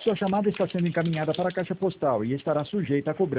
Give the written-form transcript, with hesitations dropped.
Sua chamada está sendo encaminhada para a caixa postal e estará sujeita a cobrança.